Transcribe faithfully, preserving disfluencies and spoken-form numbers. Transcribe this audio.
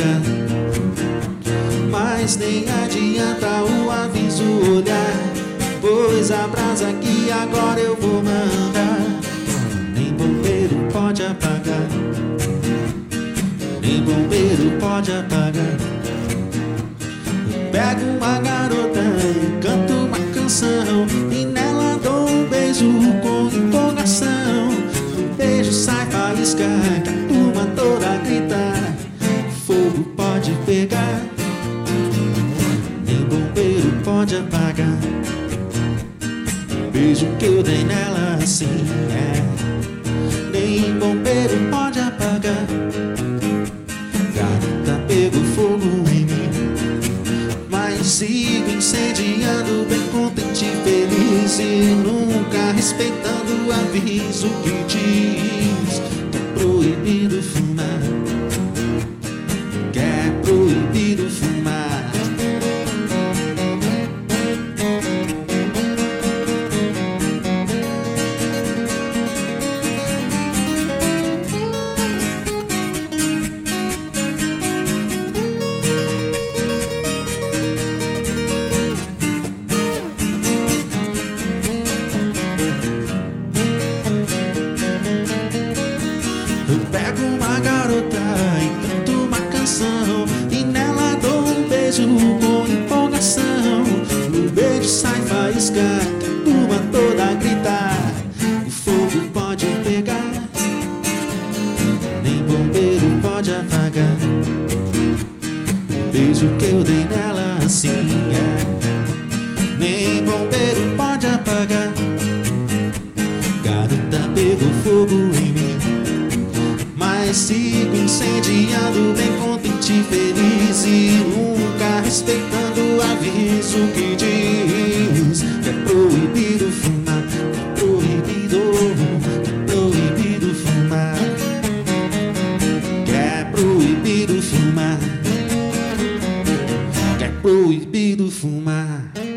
apagar. Mas nem adianta o aviso olhar, pois a brasa que agora eu vou mandar, nem bombeiro pode apagar, nem bombeiro pode apagar. Eu pego uma garota e canto uma canção, e nela dou um beijo com empolgação. O beijo sai faísca, que a turma toda grita, fogo pode pegar, nem bombeiro pode apagar. O beijo que eu dei nela assim é, nem bombeiro pode apagar. Garota pegou fogo em mim, mas sigo incendiando, bem contente e feliz, e nunca respeitando o aviso que diz que é proibido fumar, que é proibido fumar. Eu pego uma garota e canto uma canção, e nela dou um beijo com empolgação. O beijo sai faísca, que a turma toda grita, o fogo pode pegar, nem bombeiro pode apagar. O beijo que eu dei nela assim é, nem bombeiro pode apagar. Garota pegou fogo em mim, mas sigo incendiando, bem contente e feliz, e nunca respeitando o aviso que diz que é proibido fumar, que é proibido, que é proibido fumar, que é proibido fumar, que é proibido fumar.